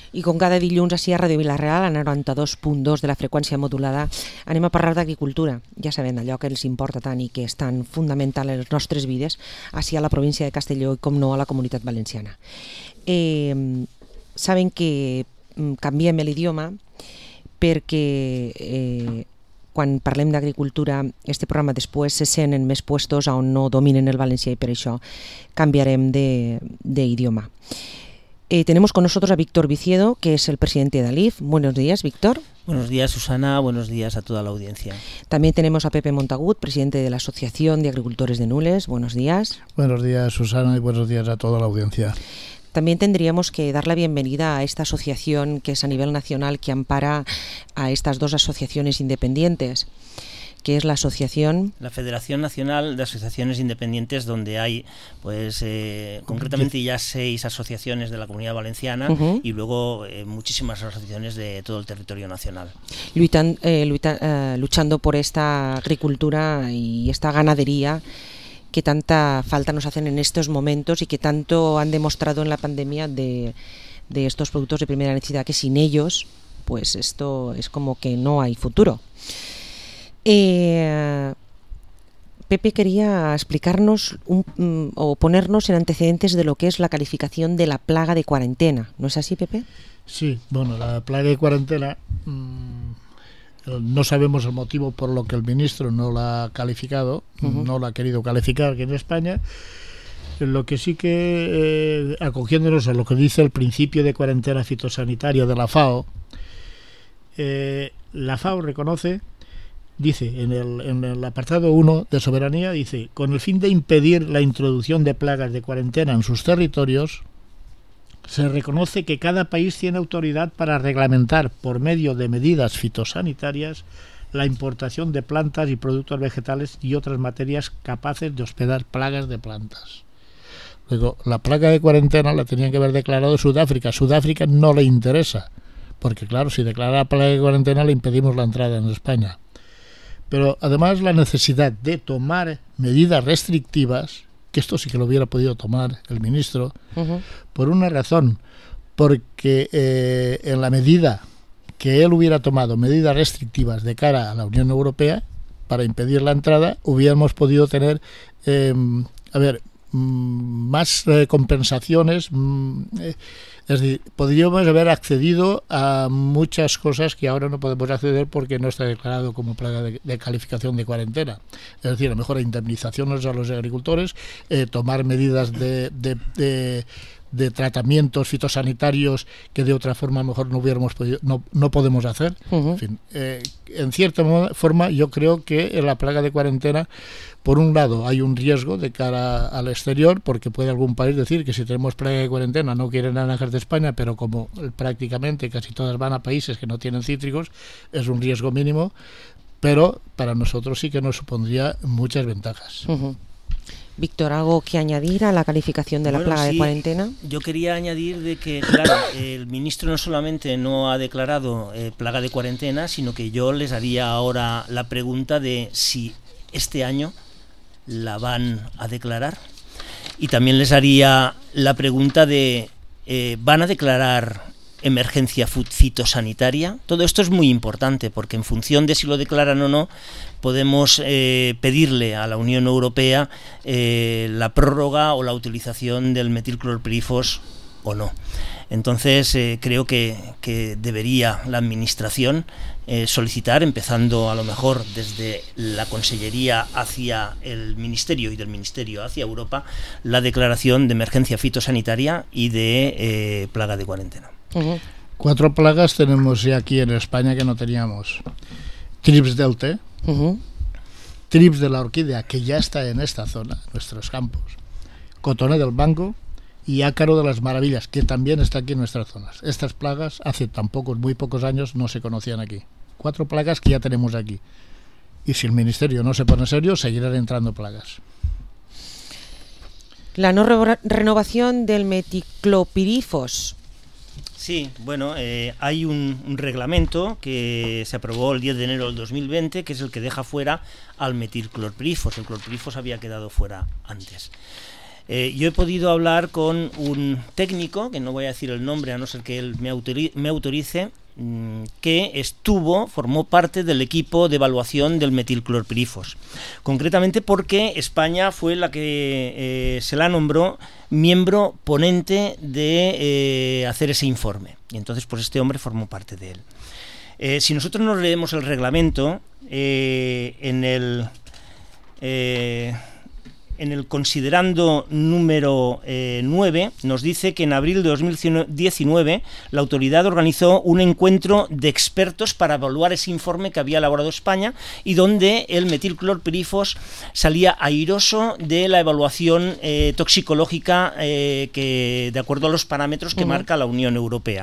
I com cada dilluns així a Ràdio Vila-real, a 92.2 de la freqüència modulada, anem a parlar d'agricultura. Ja sabem allò que els importa tant i que és tan fundamental en les nostres vides, així a la província de Castelló i, com no, a la Comunitat Valenciana. Saben que canviem l'idioma perquè quan parlem d'agricultura, este programa després se sent en més puestos on no dominen el valencià i per això canviarem d'idioma. Tenemos con nosotros a Víctor Viciedo, que es el presidente de ALIF. Buenos días, Víctor. Buenos días, Susana. Buenos días a toda la audiencia. También tenemos a Pepe Montagut, presidente de la Asociación de Agricultores de Nules. Buenos días. Buenos días, Susana, y buenos días a toda la audiencia. También tendríamos que dar la bienvenida a esta asociación que es a nivel nacional, que ampara a estas dos asociaciones independientes, que es la Federación Nacional de Asociaciones Independientes, donde hay concretamente ya 6 asociaciones de la Comunidad Valenciana y luego muchísimas asociaciones de todo el territorio nacional. Luchando por esta agricultura y esta ganadería que tanta falta nos hacen en estos momentos y que tanto han demostrado en la pandemia de estos productos de primera necesidad, que sin ellos pues esto es como que no hay futuro. Pepe quería explicarnos o ponernos en antecedentes de lo que es la calificación de la plaga de cuarentena. ¿No es así, Pepe? Sí, bueno, la plaga de cuarentena no sabemos el motivo por lo que el ministro no la ha calificado, no la ha querido calificar aquí en España. Lo que sí que, acogiéndonos a lo que dice el principio de cuarentena fitosanitaria de la FAO, la FAO reconoce, dice en el apartado 1 de soberanía, dice: con el fin de impedir la introducción de plagas de cuarentena en sus territorios, se reconoce que cada país tiene autoridad para reglamentar por medio de medidas fitosanitarias la importación de plantas y productos vegetales y otras materias capaces de hospedar plagas de plantas. Luego, la plaga de cuarentena la tenían que haber declarado Sudáfrica. Sudáfrica no le interesa, porque claro, si declara plaga de cuarentena le impedimos la entrada en España. Pero además la necesidad de tomar medidas restrictivas, que esto sí que lo hubiera podido tomar el ministro, por una razón, porque en la medida que él hubiera tomado medidas restrictivas de cara a la Unión Europea para impedir la entrada, hubiéramos podido tener más compensaciones, es decir, podríamos haber accedido a muchas cosas que ahora no podemos acceder porque no está declarado como plaga de calificación de cuarentena. Es decir, a lo mejor indemnizaciones a los agricultores, tomar medidas de tratamientos fitosanitarios que de otra forma a lo mejor no hubiéramos podido, no podemos hacer. En fin, en cierta forma yo creo que en la plaga de cuarentena, por un lado hay un riesgo de cara al exterior, porque puede algún país decir que si tenemos plaga de cuarentena no quieren naranjas de España, pero como prácticamente casi todas van a países que no tienen cítricos, es un riesgo mínimo, pero para nosotros sí que nos supondría muchas ventajas. Víctor, ¿algo que añadir a la calificación de la plaga de cuarentena? Yo quería añadir de que, claro, el ministro no solamente no ha declarado plaga de cuarentena, sino que yo les haría ahora la pregunta de si este año la van a declarar. Y también les haría la pregunta de ¿van a declarar emergencia fitosanitaria? Todo esto es muy importante porque en función de si lo declaran o no, podemos pedirle a la Unión Europea la prórroga o la utilización del metilclorpirifos o no. Entonces creo que debería la Administración solicitar, empezando a lo mejor desde la Consellería hacia el Ministerio y del Ministerio hacia Europa, la declaración de emergencia fitosanitaria y de plaga de cuarentena. 4 plagas tenemos ya aquí en España que no teníamos. Trips del té, trips de la orquídea, que ya está en esta zona, en nuestros campos, cotoné del mango y ácaro de las maravillas, que también está aquí en nuestras zonas. Estas plagas hace muy pocos años no se conocían aquí. 4 plagas que ya tenemos aquí. Y si el Ministerio no se pone serio, seguirán entrando plagas. La no renovación del metilclopirifos. Sí, bueno, hay un reglamento que se aprobó el 10 de enero del 2020, que es el que deja fuera al metilclorpirifos. El clorpirifos había quedado fuera antes. Yo he podido hablar con un técnico, que no voy a decir el nombre a no ser que él me autorice, que formó parte del equipo de evaluación del metilclorpirifos. Concretamente porque España fue la que se la nombró miembro ponente de hacer ese informe. Y entonces pues este hombre formó parte de él. Si nosotros nos leemos el reglamento, en el considerando número 9 nos dice que en abril de 2019 la autoridad organizó un encuentro de expertos para evaluar ese informe que había elaborado España y donde el metilclorpirifos salía airoso de la evaluación toxicológica que de acuerdo a los parámetros que marca la Unión Europea.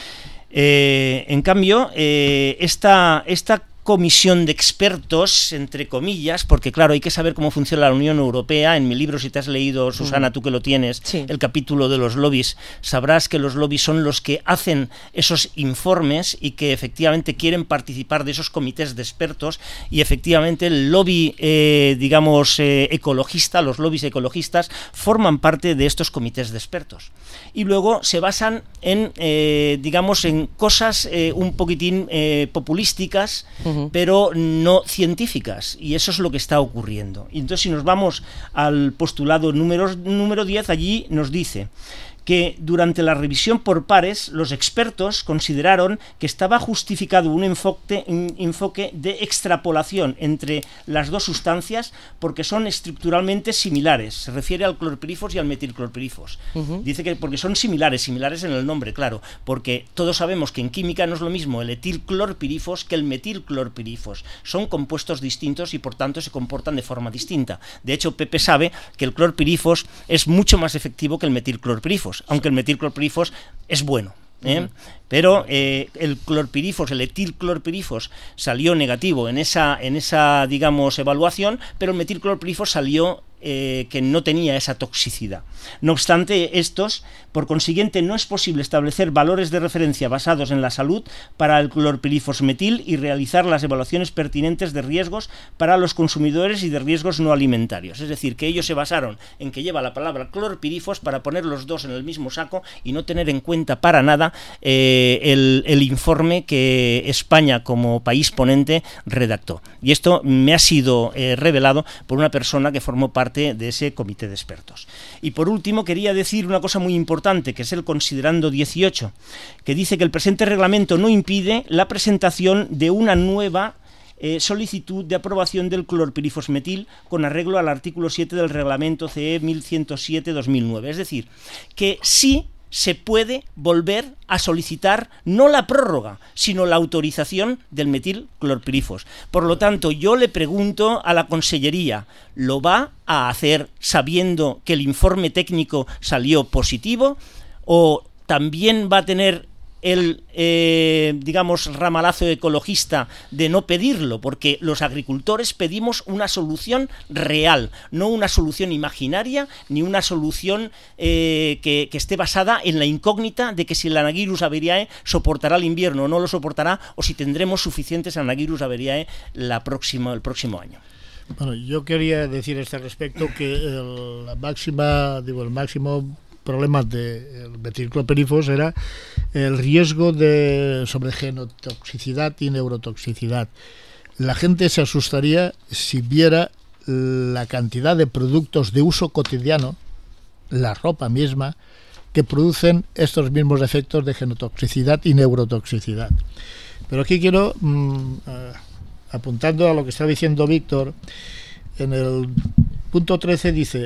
En cambio, esta comisión de expertos, entre comillas, porque claro, hay que saber cómo funciona la Unión Europea. En mi libro, si te has leído, Susana, tú que lo tienes, sí, el capítulo de los lobbies, sabrás que los lobbies son los que hacen esos informes y que efectivamente quieren participar de esos comités de expertos, y efectivamente el lobby, ecologista, los lobbies ecologistas forman parte de estos comités de expertos. Y luego se basan en cosas un poquitín populísticas, pero no científicas, y eso es lo que está ocurriendo. Y entonces, si nos vamos al postulado número 10, allí nos dice que durante la revisión por pares los expertos consideraron que estaba justificado un enfoque de extrapolación entre las dos sustancias porque son estructuralmente similares. Se refiere al clorpirifos y al metilclorpirifos. Dice que porque son similares en el nombre, claro, porque todos sabemos que en química no es lo mismo el etilclorpirifos que el metilclorpirifos. Son compuestos distintos y por tanto se comportan de forma distinta. De hecho, Pepe sabe que el clorpirifos es mucho más efectivo que el metilclorpirifos, aunque el metilclorpirifos es bueno. Pero el etilclorpirifos salió negativo en esa evaluación, pero el metilclorpirifos salió que no tenía esa toxicidad. No obstante, por consiguiente, no es posible establecer valores de referencia basados en la salud para el clorpirifos metil y realizar las evaluaciones pertinentes de riesgos para los consumidores y de riesgos no alimentarios. Es decir, que ellos se basaron en que lleva la palabra clorpirifos para poner los dos en el mismo saco y no tener en cuenta para nada el informe que España como país ponente redactó. Y esto me ha sido revelado por una persona que formó parte de ese comité de expertos. Y por último, quería decir una cosa muy importante, que es el considerando 18, que dice que el presente reglamento no impide la presentación de una nueva solicitud de aprobación del clorpirifos metil con arreglo al artículo 7 del reglamento CE 1107/2009. Es decir, que sí se puede volver a solicitar no la prórroga, sino la autorización del metilclorpirifos. Por lo tanto, yo le pregunto a la Consellería, ¿lo va a hacer sabiendo que el informe técnico salió positivo? ¿O también va a tener el ramalazo ecologista de no pedirlo? Porque los agricultores pedimos una solución real, no una solución imaginaria, ni una solución que esté basada en la incógnita de que si el Anagyrus averiae soportará el invierno o no lo soportará, o si tendremos suficientes Anagyrus averiae el próximo año. Bueno, yo quería decir a este respecto que el máximo problema del metilclorpirifos era el riesgo sobre genotoxicidad y neurotoxicidad. La gente se asustaría si viera la cantidad de productos de uso cotidiano, la ropa misma, que producen estos mismos efectos de genotoxicidad y neurotoxicidad. Pero aquí quiero, apuntando a lo que está diciendo Víctor, en el punto 13 dice: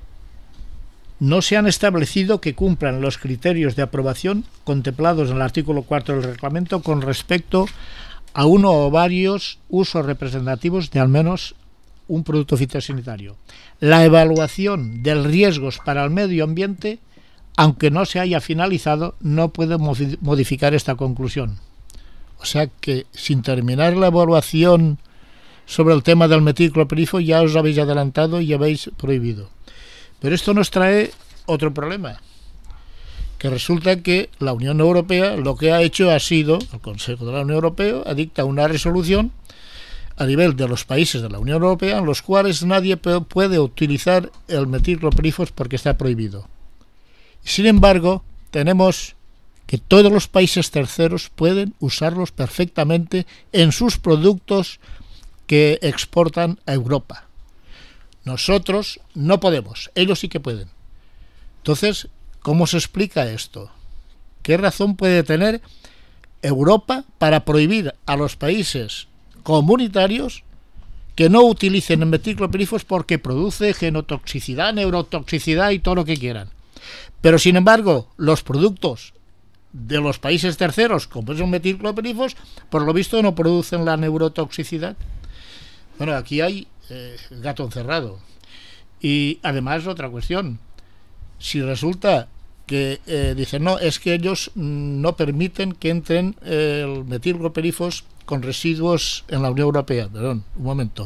no se han establecido que cumplan los criterios de aprobación contemplados en el artículo 4 del reglamento con respecto a uno o varios usos representativos de al menos un producto fitosanitario. La evaluación de riesgos para el medio ambiente, aunque no se haya finalizado, no puede modificar esta conclusión. O sea que, sin terminar la evaluación sobre el tema del metilclorpirifos, ya os habéis adelantado y habéis prohibido. Pero esto nos trae otro problema, que resulta que la Unión Europea lo que ha hecho ha sido, el Consejo de la Unión Europea ha dictado una resolución a nivel de los países de la Unión Europea, en los cuales nadie puede utilizar el metilclopirifos porque está prohibido. Sin embargo, tenemos que todos los países terceros pueden usarlos perfectamente en sus productos que exportan a Europa. Nosotros no podemos, ellos sí que pueden. Entonces, ¿cómo se explica esto? ¿Qué razón puede tener Europa para prohibir a los países comunitarios que no utilicen el metilclopirifos porque produce genotoxicidad, neurotoxicidad y todo lo que quieran? Pero sin embargo, los productos de los países terceros, como son metilclopirifos, por lo visto no producen la neurotoxicidad. Bueno, aquí hay gato encerrado. Y además otra cuestión, si resulta que dicen, no, es que ellos no permiten que entren el metilclopirifos con residuos en la Unión Europea. Perdón, un momento.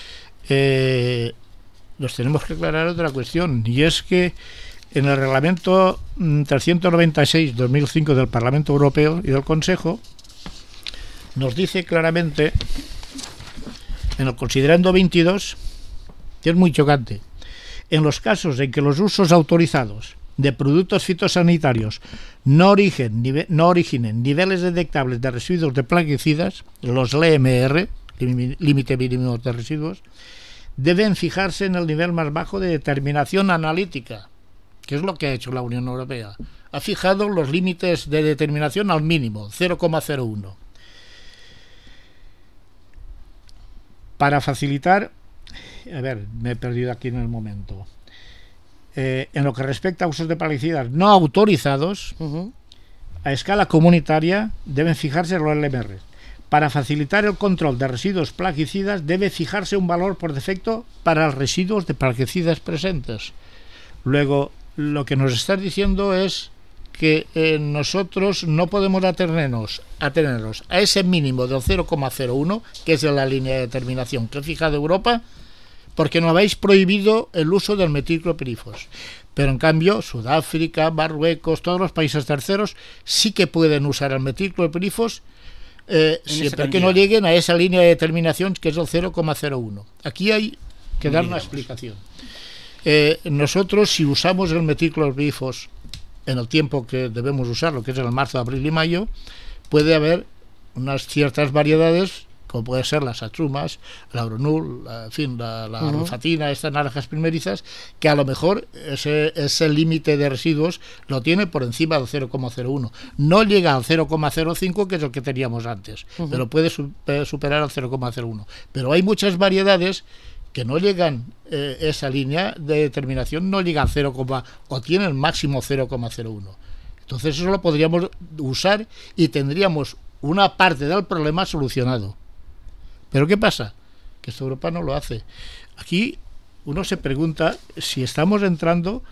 Nos tenemos que aclarar otra cuestión, y es que en el reglamento 396-2005 del Parlamento Europeo y del Consejo nos dice claramente, en el considerando 22, que es muy chocante, en los casos en que los usos autorizados de productos fitosanitarios no originen niveles detectables de residuos de plaguicidas, los LMR, límite mínimo de residuos, deben fijarse en el nivel más bajo de determinación analítica, que es lo que ha hecho la Unión Europea. Ha fijado los límites de determinación al mínimo, 0,01. Para facilitar, a ver, me he perdido aquí en el momento. En lo que respecta a usos de plaguicidas no autorizados, a escala comunitaria deben fijarse los LMR. Para facilitar el control de residuos plaguicidas debe fijarse un valor por defecto para los residuos de plaguicidas presentes. Luego, lo que nos estás diciendo es que nosotros no podemos atenernos a ese mínimo del 0,01, que es de la línea de determinación que ha fijado Europa, porque nos habéis prohibido el uso del metilclopirifos. Pero en cambio, Sudáfrica, Marruecos, todos los países terceros sí que pueden usar el metilclopirifos siempre que no lleguen a esa línea de determinación que es el 0,01. Aquí hay que dar una explicación. Nosotros, si usamos el metilclopirifos en el tiempo que debemos usarlo, que es en el marzo, abril y mayo, puede haber unas ciertas variedades, como puede ser las atrumas, la Auronul, en fin, la rufatina, estas naranjas primerizas, que a lo mejor ese límite de residuos lo tiene por encima del 0,01. No llega al 0,05, que es el que teníamos antes, pero puede superar al 0,01. Pero hay muchas variedades que no llegan, esa línea de determinación no llega al 0, o tiene el máximo 0,01. Entonces eso lo podríamos usar y tendríamos una parte del problema solucionado. Pero ¿qué pasa? Que esta Europa no lo hace. Aquí uno se pregunta si estamos entrando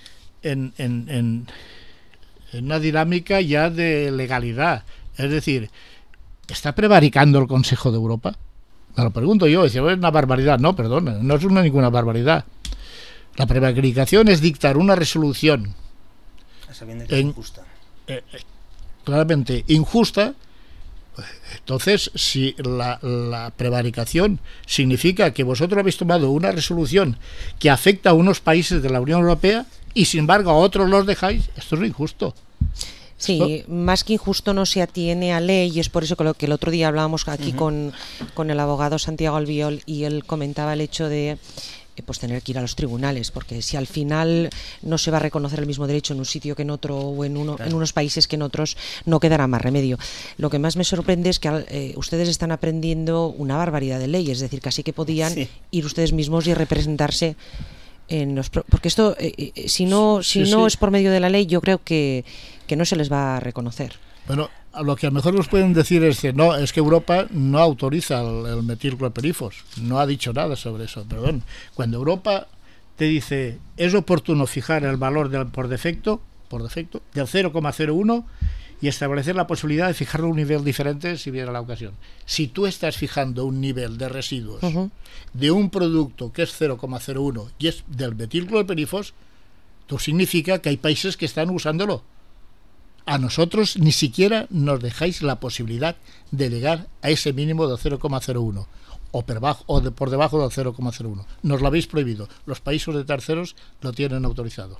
en una dinámica ya de legalidad. Es decir, ¿está prevaricando el Consejo de Europa? Me lo pregunto yo, es una barbaridad. No, perdón, no es ninguna barbaridad. La prevaricación es dictar una resolución sabiendo que es injusta. Claramente injusta. Entonces, si la prevaricación significa que vosotros habéis tomado una resolución que afecta a unos países de la Unión Europea y sin embargo a otros los dejáis, esto es injusto. Sí, más que injusto no se atiene a ley, y es por eso que el otro día hablábamos aquí con el abogado Santiago Albiol, y él comentaba el hecho de pues tener que ir a los tribunales, porque si al final no se va a reconocer el mismo derecho en un sitio que en otro, o en unos países que en otros, no quedará más remedio. Lo que más me sorprende es que ustedes están aprendiendo una barbaridad de leyes, es decir, casi que podían ir ustedes mismos y representarse en los porque esto si no es por medio de la ley, yo creo que no se les va a reconocer. Bueno, lo que a lo mejor nos pueden decir es que no, es que Europa no autoriza el metilclopirifos, no ha dicho nada sobre eso, perdón. Cuando Europa te dice es oportuno fijar el valor por defecto del 0,01 y establecer la posibilidad de fijarlo a un nivel diferente si viene la ocasión. Si tú estás fijando un nivel de residuos de un producto que es 0,01 y es del metilclopirifos, esto significa que hay países que están usándolo. A nosotros ni siquiera nos dejáis la posibilidad de llegar a ese mínimo de 0,01. o por debajo del 0,01. Nos lo habéis prohibido. Los países de terceros lo tienen autorizado.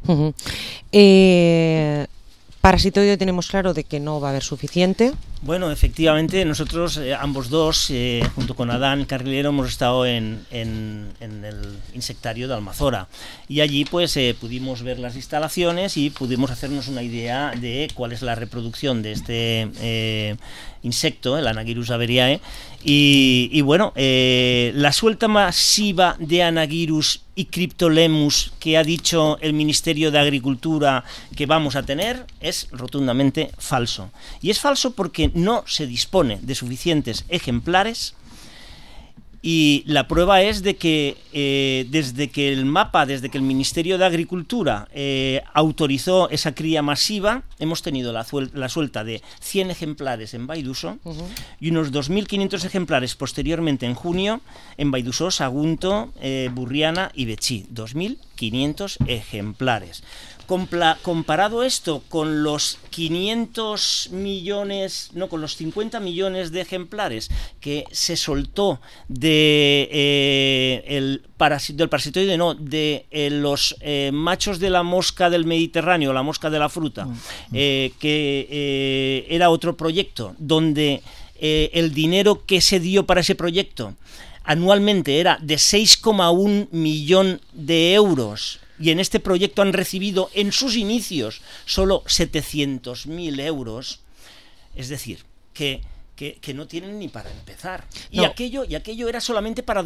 Parasitoide tenemos claro de que no va a haber suficiente. Bueno, efectivamente, nosotros ambos dos, junto con Adán Carrilero, hemos estado en el insectario de Almazora, y allí pues pudimos ver las instalaciones y pudimos hacernos una idea de cuál es la reproducción de este insecto, el Anagyrus averiae, y bueno, la suelta masiva de Anagyrus y Cryptolemus que ha dicho el Ministerio de Agricultura que vamos a tener es rotundamente falso. Y es falso porque no se dispone de suficientes ejemplares, y la prueba es de que desde que el Ministerio de Agricultura autorizó esa cría masiva, hemos tenido la suelta de 100 ejemplares en Vaiduso y unos 2.500 ejemplares posteriormente en junio en Vaiduso, Sagunto, Burriana y Betxí. 2.500 ejemplares. Comparado esto con los 500 millones, no, con los 50 millones de ejemplares que se soltó del parasitoide, no, de los machos de la mosca del Mediterráneo, la mosca de la fruta, que era otro proyecto donde el dinero que se dio para ese proyecto anualmente era de 6,1 millón de euros. Y en este proyecto han recibido en sus inicios solo 700.000 euros, es decir, que no tienen ni para empezar. No. Y aquello era solamente para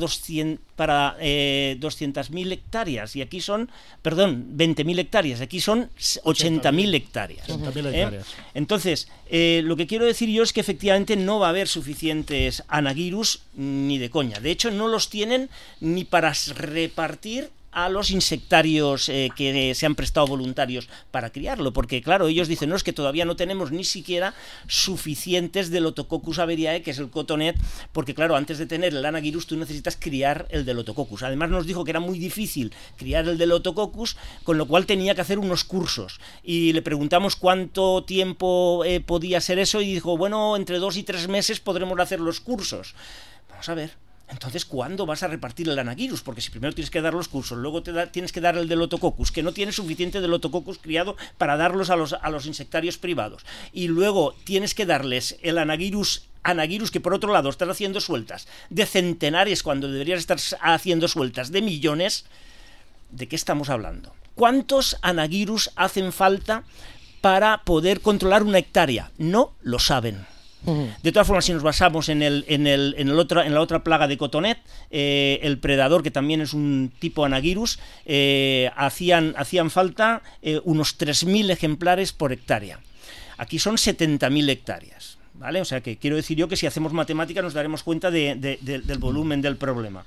200.000 hectáreas, y aquí son, 20.000 hectáreas, aquí son 80.000 hectáreas. 80.000 hectáreas. Entonces, lo que quiero decir yo es que efectivamente no va a haber suficientes Anagyrus ni de coña. De hecho, no los tienen ni para repartir a los insectarios que se han prestado voluntarios para criarlo, porque claro, ellos dicen, no, es que todavía no tenemos ni siquiera suficientes del Lotococcus averiae, que es el cotonet, porque claro, antes de tener el Anagyrus tú necesitas criar el del Lotococcus. Además nos dijo que era muy difícil criar el del Lotococcus, con lo cual tenía que hacer unos cursos, y le preguntamos cuánto tiempo podía ser eso, y dijo, bueno, entre 2 y 3 meses podremos hacer los cursos. Vamos a ver. Entonces, ¿cuándo vas a repartir el Anagyrus? Porque si primero tienes que dar los cursos, luego tienes que dar el del Lotococcus, que no tiene suficiente del Lotococcus criado para darlos a los insectarios privados, y luego tienes que darles el Anagyrus, que por otro lado estás haciendo sueltas de centenares cuando deberías estar haciendo sueltas de millones. ¿De qué estamos hablando? ¿Cuántos Anagyrus hacen falta para poder controlar una hectárea? No lo saben. De todas formas, si nos basamos en la otra plaga de cotonet, el predador, que también es un tipo Anagyrus, hacían falta unos 3.000 ejemplares por hectárea. Aquí son 70.000 hectáreas, ¿vale? O sea que quiero decir yo que si hacemos matemática nos daremos cuenta del volumen del problema.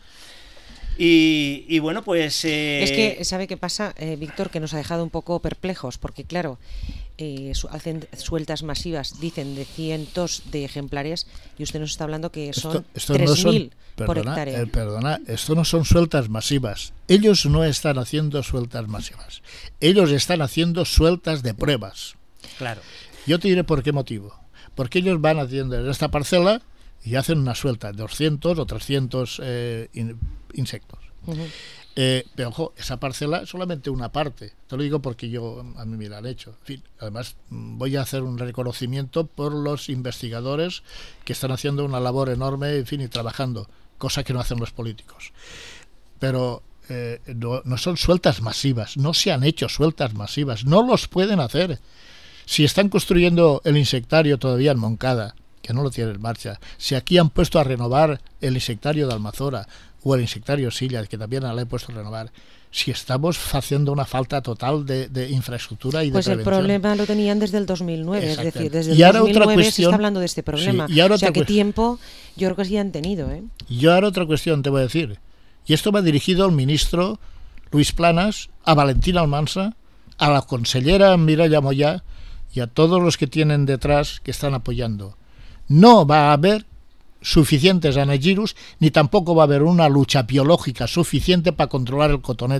Y bueno, pues... Es que, ¿sabe qué pasa, Víctor? Que nos ha dejado un poco perplejos, porque claro, hacen sueltas masivas, dicen, de cientos de ejemplares, y usted nos está hablando que son 3.000 por hectárea. Perdona, esto no son sueltas masivas. Ellos no están haciendo sueltas masivas. Ellos están haciendo sueltas de pruebas. Claro. Yo te diré por qué motivo. Porque ellos van haciendo en esta parcela y hacen una suelta de 200 o 300 insectos. Pero ojo, esa parcela es solamente una parte. Te lo digo porque a mí me la han hecho. En fin, además, voy a hacer un reconocimiento por los investigadores que están haciendo una labor enorme, en fin, y trabajando, cosa que no hacen los políticos. Pero no son sueltas masivas, no se han hecho sueltas masivas, no los pueden hacer. Si están construyendo el insectario todavía en Moncada, que no lo tiene en marcha, si aquí han puesto a renovar el insectario de Almazora o el insectario Silla, que también le he puesto a renovar, si estamos haciendo una falta total de infraestructura y de prevención. Pues el problema lo tenían desde el 2009, es decir, desde el y ahora 2009 otra cuestión, se está hablando de este problema. Sí, y ahora o sea, ¿qué tiempo? Yo creo que sí han tenido. Y ahora otra cuestión te voy a decir, y esto va dirigido al ministro Luis Planas, a Valentín Almansa, a la consellera Mireia Moya y a todos los que tienen detrás que están apoyando. No va a haber suficientes Anagyrus, ni tampoco va a haber una lucha biológica suficiente para controlar el cotonet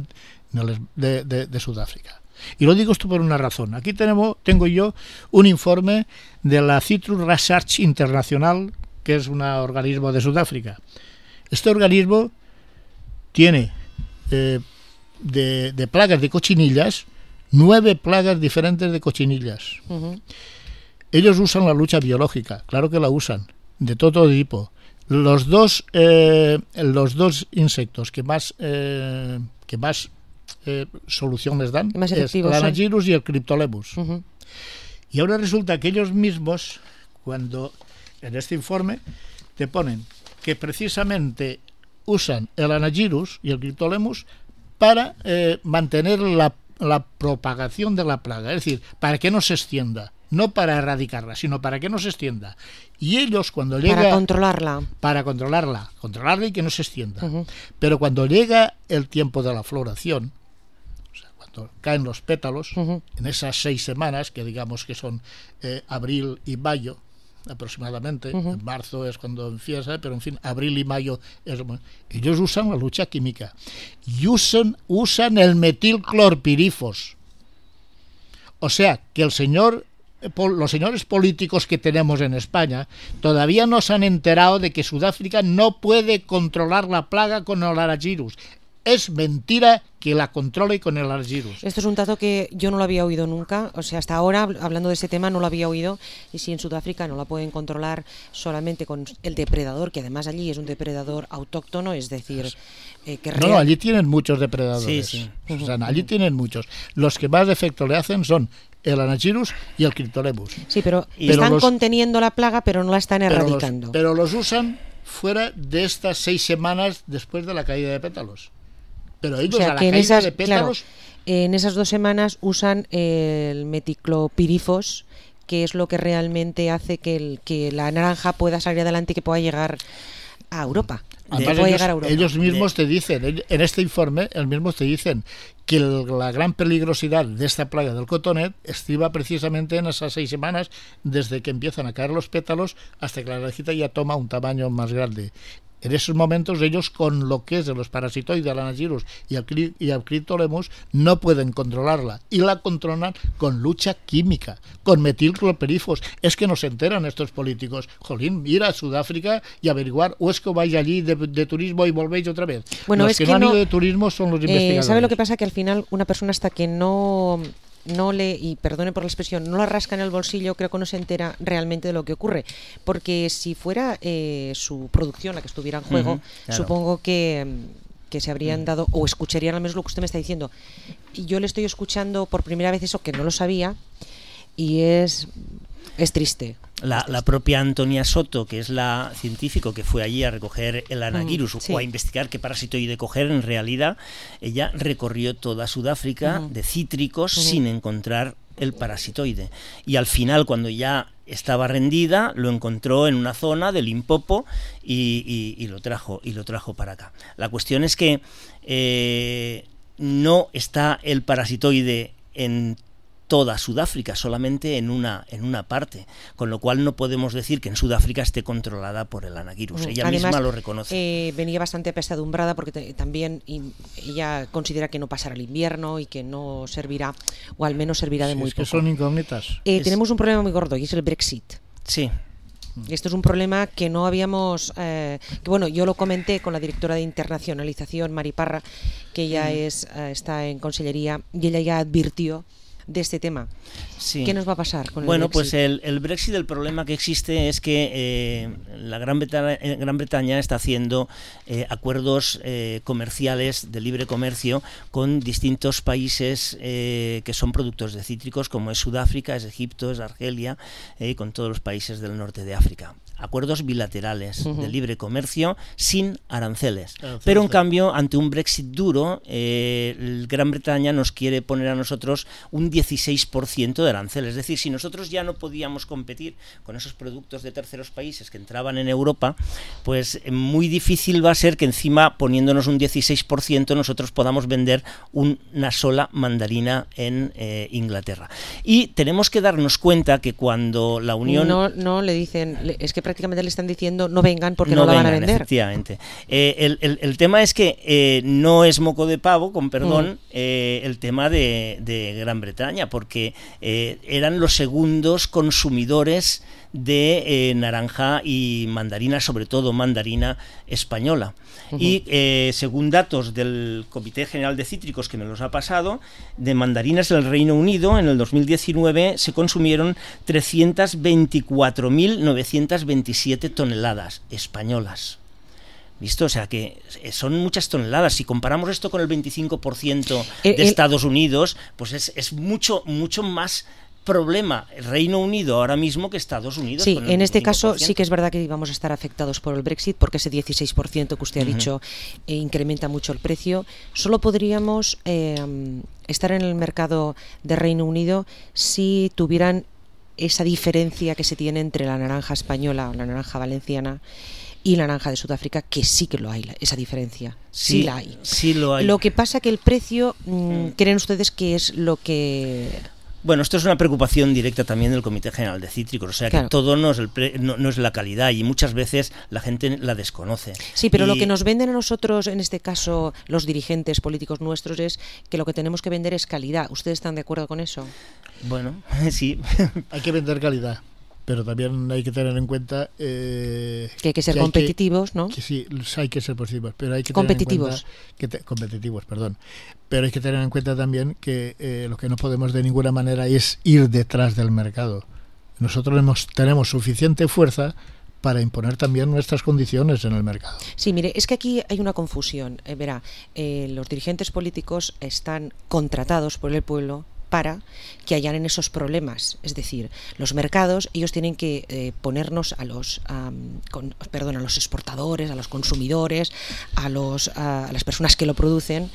de Sudáfrica. Y lo digo esto por una razón. Aquí tengo yo un informe de la Citrus Research International, que es un organismo de Sudáfrica. Este organismo tiene de plagas de cochinillas 9 plagas diferentes de cochinillas. Ellos usan la lucha biológica, claro que la usan, de todo tipo. Los dos insectos que más solución les dan es el Anagyrus y el Cryptolemus. Y ahora resulta que ellos mismos, cuando en este informe te ponen que precisamente usan el Anagyrus y el Cryptolemus para mantener la propagación de la plaga, es decir, para que no se extienda, no para erradicarla, sino para que no se extienda. Y ellos cuando llega... Para controlarla y que no se extienda. Pero cuando llega el tiempo de la floración, o sea, cuando caen los pétalos, en esas 6 semanas, que digamos que son abril y mayo, aproximadamente, en marzo es cuando empieza, pero en fin, abril y mayo ellos usan la lucha química y usan el metilclorpirifos. O sea, que los señores políticos que tenemos en España todavía no se han enterado de que Sudáfrica no puede controlar la plaga con el Anagyrus. Es mentira que la controle con el Anagyrus. Esto es un dato que yo no lo había oído nunca, o sea, hasta ahora, hablando de ese tema, no lo había oído, y si en Sudáfrica no la pueden controlar solamente con el depredador, que además allí es un depredador autóctono, es decir... No, allí tienen muchos depredadores. Sí. Susana, allí tienen muchos. Los que más efecto le hacen son el Anagyrus y el Cryptolemus. Sí, pero están conteniendo la plaga, pero no la están erradicando. Pero los usan fuera de estas 6 semanas después de la caída de pétalos. Pero ellos, o sea, a la caída de pétalos... Claro, en esas 2 semanas usan el metilclopirifos, que es lo que realmente hace que la naranja pueda salir adelante y que pueda llegar a Europa. Ellos mismos te dicen, en este informe, ellos mismos te dicen que la gran peligrosidad de esta plaga del cotonet estriba precisamente en esas 6 semanas, desde que empiezan a caer los pétalos hasta que la naranja ya toma un tamaño más grande. En esos momentos ellos, con lo que es de los parasitoides, el Anagyrus y el Cryptolemus, no pueden controlarla, y la controlan con lucha química, con metilclorpirifos. Es que no se enteran estos políticos. Jolín, ir a Sudáfrica y averiguar, o es que vais allí de turismo y volvéis otra vez. Bueno, los es que no han ido de turismo son los investigadores. ¿Sabe lo que pasa? Que al final una persona, hasta que no le, y perdone por la expresión, no la rasca en el bolsillo, creo que no se entera realmente de lo que ocurre, porque si fuera su producción la que estuviera en juego, claro, supongo que se habrían dado, o escucharían al menos lo que usted me está diciendo. Y yo le estoy escuchando por primera vez eso, que no lo sabía, y es triste. La propia Antonia Soto, que es la científico que fue allí a recoger el Anagyrus o a investigar qué parasitoide coger, en realidad ella recorrió toda Sudáfrica de cítricos sin encontrar el parasitoide, y al final, cuando ya estaba rendida, lo encontró en una zona de Limpopo y lo trajo para acá. La cuestión es que no está el parasitoide en toda Sudáfrica, solamente en una parte, con lo cual no podemos decir que en Sudáfrica esté controlada por el Anagyrus. Ella además, misma lo reconoce. Venía bastante apesadumbrada porque también ella considera que no pasará el invierno y que no servirá, o al menos servirá de muy poco. Que son incógnitas. Tenemos un problema muy gordo, y es el Brexit. Sí. Esto es un problema que no habíamos... que bueno, yo lo comenté con la directora de internacionalización, Mari Parra, que ella está en Consellería, y ella ya advirtió de este tema. Sí. ¿Qué nos va a pasar con el Brexit? Pues el Brexit, el problema que existe es que la Gran Bretaña está haciendo acuerdos comerciales de libre comercio con distintos países que son productores de cítricos, como es Sudáfrica, es Egipto, es Argelia, con todos los países del norte de África. Acuerdos bilaterales de libre comercio sin aranceles. Pero en cambio, ante un Brexit duro, Gran Bretaña nos quiere poner a nosotros un 16% de aranceles. Es decir, si nosotros ya no podíamos competir con esos productos de terceros países que entraban en Europa, pues muy difícil va a ser que encima, poniéndonos un 16%, nosotros podamos vender una sola mandarina en Inglaterra. Y tenemos que darnos cuenta que cuando la Unión... No le dicen... Es que prácticamente le están diciendo no vengan porque no la van a vender. Efectivamente. El tema es que no es moco de pavo, con perdón, el tema de Gran Bretaña, porque eran los segundos consumidores de naranja y mandarina, sobre todo mandarina española. Y según datos del Comité General de Cítricos, que me los ha pasado, de mandarinas del Reino Unido en el 2019 se consumieron 324.927 toneladas españolas. ¿Visto? O sea que son muchas toneladas. Si comparamos esto con el 25% de Estados Unidos, pues es mucho más problema el Reino Unido ahora mismo que Estados Unidos. Sí, en este caso sí que es verdad que vamos a estar afectados por el Brexit, porque ese 16% que usted ha dicho incrementa mucho el precio. Solo podríamos estar en el mercado de Reino Unido si tuvieran esa diferencia que se tiene entre la naranja española o la naranja valenciana y la naranja de Sudáfrica, que sí que lo hay, esa diferencia. Sí la hay. Sí lo hay. Lo que pasa que el precio, ¿creen ustedes que es lo que...? Bueno, esto es una preocupación directa también del Comité General de Cítricos, o sea que todo no es la calidad y muchas veces la gente la desconoce. Sí, pero lo que nos venden a nosotros, en este caso los dirigentes políticos nuestros, es que lo que tenemos que vender es calidad. ¿Ustedes están de acuerdo con eso? Bueno, sí. Hay que vender calidad, pero también hay que tener en cuenta que hay que ser competitivos, ¿no? Que sí, hay que ser positivos, pero hay que competitivos. Competitivos, perdón. Pero hay que tener en cuenta también que lo que no podemos de ninguna manera es ir detrás del mercado. Nosotros tenemos suficiente fuerza para imponer también nuestras condiciones en el mercado. Sí, mire, es que aquí hay una confusión. Verá, los dirigentes políticos están contratados por el pueblo para que allanen esos problemas. Es decir, los mercados, ellos tienen que ponernos a los exportadores, a los consumidores, a las personas que lo producen,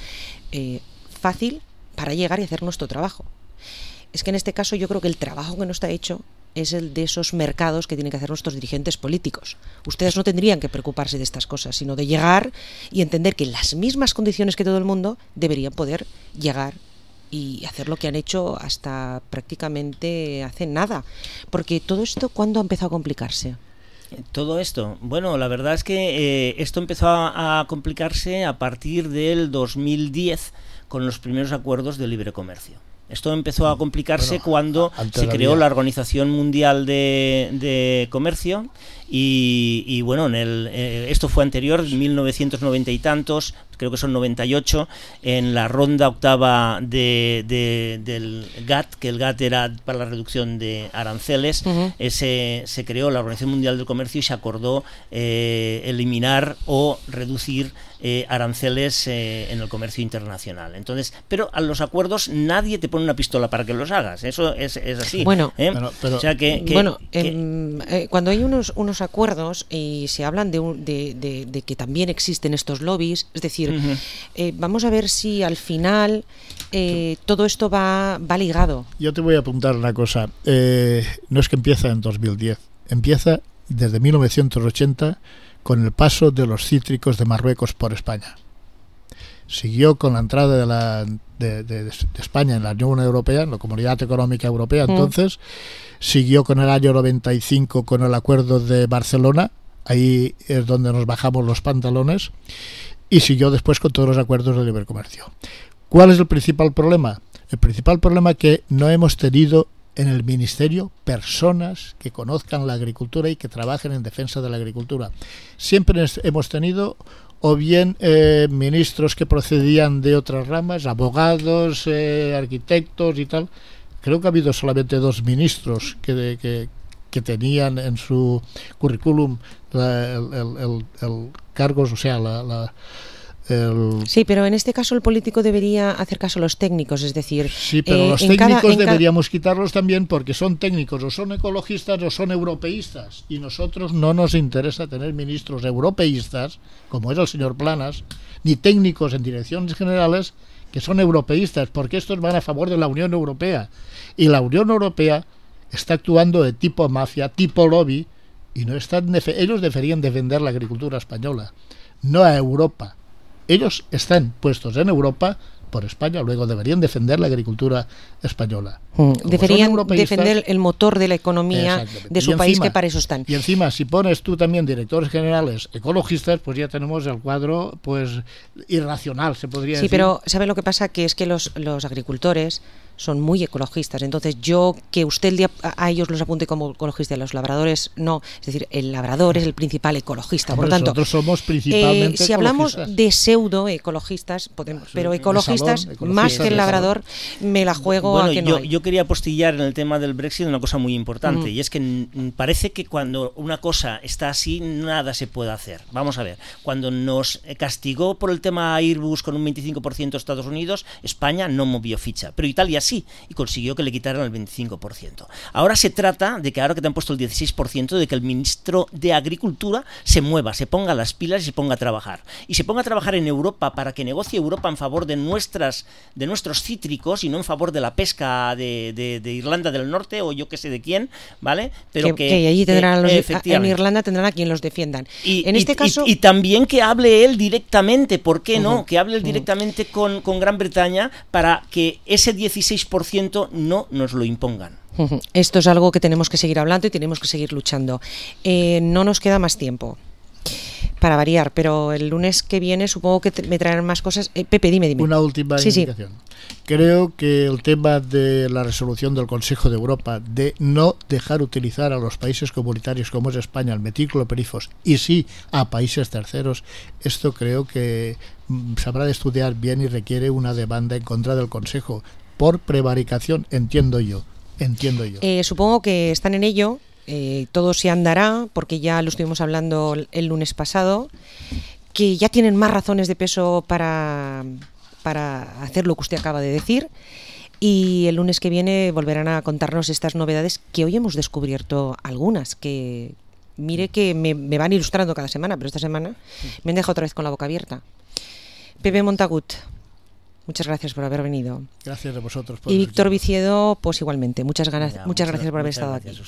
fácil para llegar y hacer nuestro trabajo. Es que en este caso yo creo que el trabajo que no está hecho es el de esos mercados que tienen que hacer nuestros dirigentes políticos. Ustedes no tendrían que preocuparse de estas cosas, sino de llegar y entender que en las mismas condiciones que todo el mundo deberían poder llegar y hacer lo que han hecho hasta prácticamente hace nada. Porque todo esto, ¿cuándo ha empezado a complicarse? Todo esto, bueno, la verdad es que esto empezó a complicarse a partir del 2010 con los primeros acuerdos de libre comercio. Esto empezó a complicarse cuando se creó la Organización Mundial de Comercio y bueno, esto fue anterior, 1990 y tantos, creo que son 98, en la ronda octava del GATT, que el GATT era para la reducción de aranceles, se creó la Organización Mundial del Comercio y se acordó eliminar o reducir aranceles en el comercio internacional. Entonces, pero a los acuerdos nadie te pone una pistola para que los hagas, eso es así. Bueno, o sea cuando hay unos acuerdos y se hablan de que también existen estos lobbies, es decir, vamos a ver si al final todo esto va ligado. Yo te voy a apuntar una cosa, no es que empieza en 2010, empieza desde 1980 con el paso de los cítricos de Marruecos por España. Siguió con la entrada de España en la Unión Europea, en la Comunidad Económica Europea, entonces siguió con el año 95 con el Acuerdo de Barcelona, ahí es donde nos bajamos los pantalones, y siguió después con todos los acuerdos de libre comercio. ¿Cuál es el principal problema? El principal problema es que no hemos tenido en el Ministerio personas que conozcan la agricultura y que trabajen en defensa de la agricultura. Siempre hemos tenido o bien ministros que procedían de otras ramas, abogados, arquitectos y tal. Creo que ha habido solamente 2 ministros que tenían en su currículum el cargos, o sea, Sí, pero en este caso el político debería hacer caso a los técnicos, es decir... Sí, pero los técnicos deberíamos quitarlos también porque son técnicos, o son ecologistas o son europeístas, y nosotros no nos interesa tener ministros europeístas, como es el señor Planas, ni técnicos en direcciones generales que son europeístas, porque estos van a favor de la Unión Europea, y la Unión Europea está actuando de tipo mafia, tipo lobby, y no están ellos deberían defender la agricultura española, no a Europa. Ellos están puestos en Europa por España, luego deberían defender la agricultura española. Deberían defender el motor de la economía de su país, que para eso están. Y encima, si pones tú también directores generales ecologistas, pues ya tenemos el cuadro pues irracional, se podría decir. Sí, pero ¿sabe lo que pasa? Que es que los agricultores son muy ecologistas. Entonces, yo que usted el día a ellos los apunte como ecologistas, a los labradores no. Es decir, el labrador es el principal ecologista. Por lo tanto, nosotros somos principalmente si hablamos de pseudo ecologistas, podemos, pero ecologistas, más que el labrador, me la juego a que no hay. Yo quería apostillar en el tema del Brexit una cosa muy importante, y es que parece que cuando una cosa está así, nada se puede hacer. Vamos a ver, cuando nos castigó por el tema Airbus con un 25% Estados Unidos, España no movió ficha, pero Italia sí, y consiguió que le quitaran el 25%. Ahora se trata de que, ahora que te han puesto el 16%, de que el ministro de Agricultura se mueva, se ponga las pilas y se ponga a trabajar. Y se ponga a trabajar en Europa para que negocie Europa en favor de nuestros cítricos y no en favor de la pesca de Irlanda del Norte o yo que sé de quién, ¿vale? Pero que allí tendrán en Irlanda tendrán a quien los defiendan. En este caso... y también que hable él directamente, ¿por qué no? Que hable él directamente con Gran Bretaña para que ese 16% no nos lo impongan. Esto es algo que tenemos que seguir hablando y tenemos que seguir luchando. No nos queda más tiempo para variar, pero el lunes que viene supongo que me traerán más cosas. Pepe, dime. Una última indicación. Creo que el tema de la resolución del Consejo de Europa de no dejar utilizar a los países comunitarios como es España el metilcloperifos y sí a países terceros, esto creo que se habrá de estudiar bien y requiere una demanda en contra del Consejo por prevaricación, entiendo yo. Supongo que están en ello. Todo se andará, porque ya lo estuvimos hablando el lunes pasado, que ya tienen más razones de peso para hacer lo que usted acaba de decir, y el lunes que viene volverán a contarnos estas novedades que hoy hemos descubierto algunas, que mire que me van ilustrando cada semana, pero esta semana me han dejado otra vez con la boca abierta. Pepe Montagut, muchas gracias por haber venido. Gracias a vosotros. Y Víctor Viciedo, pues igualmente, muchas gracias por haber estado aquí.